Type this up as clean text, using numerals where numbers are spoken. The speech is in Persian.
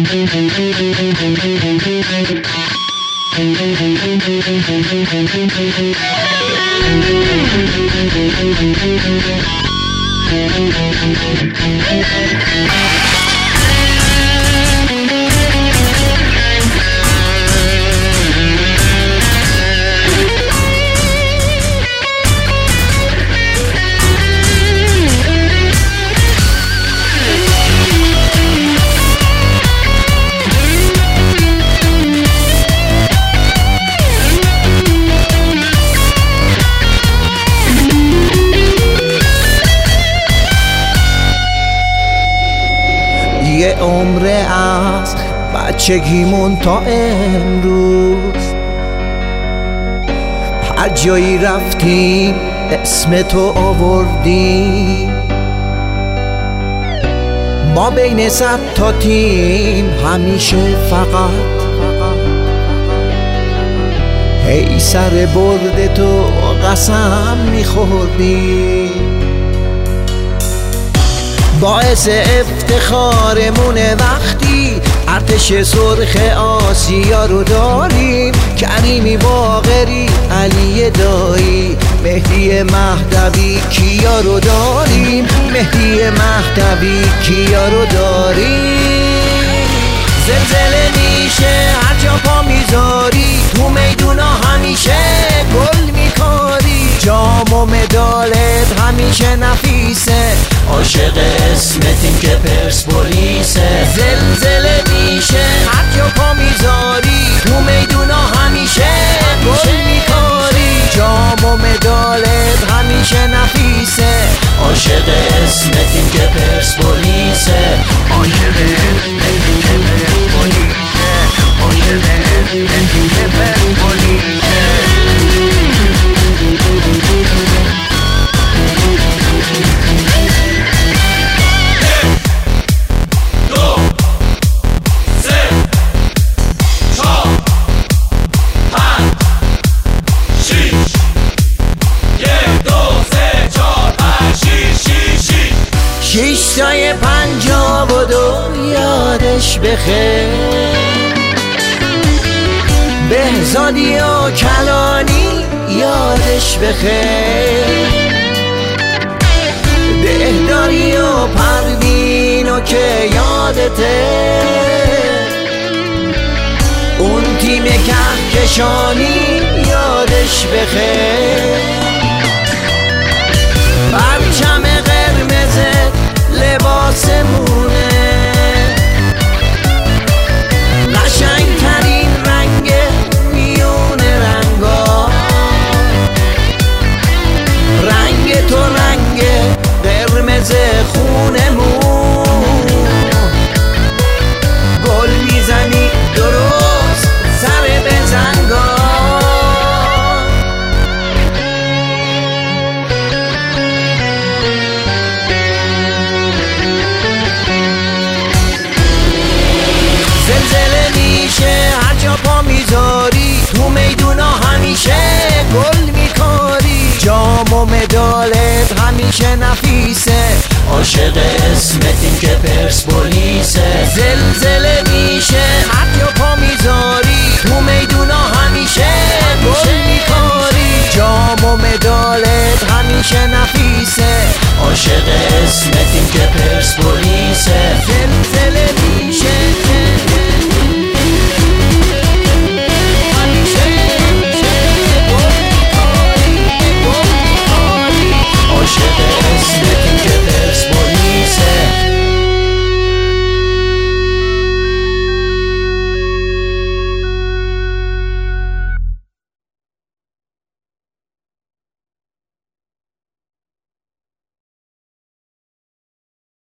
یه عمره از بچگیمون تا امروز هر جایی رفتیم اسم تو آوردیم. ما بین 100 تا تیم همیشه فقط هی سر برد تو قسم میخوردیم. باعث افتخارمونه وقتی ارتش سرخ آسیا رو داریم. کریمی باقری، علی دایی، مهدی مهدوی، کیا رو داریم. مهدی مهدوی، کیا رو داریم. زلزله میشه هر جا پا میذاری، تو میدونا همیشه گل میکاری. جام و مدالت همیشه نفیسه، عاشق اسمتیم که پرسپولیسه. زلزله میشه هر جا پا میذاری، تو میدونا همیشه گل میکاری. جام و مدالت همیشه نفیسه، عاشق اسمتیم که پرسپولیسه. عاشق اسمتیم که پرسپولیسه، عاشق اسمتیم که پرسپولیسه. شیشتای 52 یادش بخیر، بهزادی و کلانی یادش بخیر. دهداری و پروینو که یادته، اون تیم کهکشانی یادش بخیر. پرچم قرمز لباسمونه، قشنگترین رنگ میون رنگا. رنگ تو رنگ قرمز خونمون، گل میزنی درست سر بزنگا. زلزله میشه هر جا پا میذاری، تو میدونا همیشه گل میکاری. جام و مدالت همیشه نفیسه، عاشق اسمتیم که پرسپولیسه. زلزله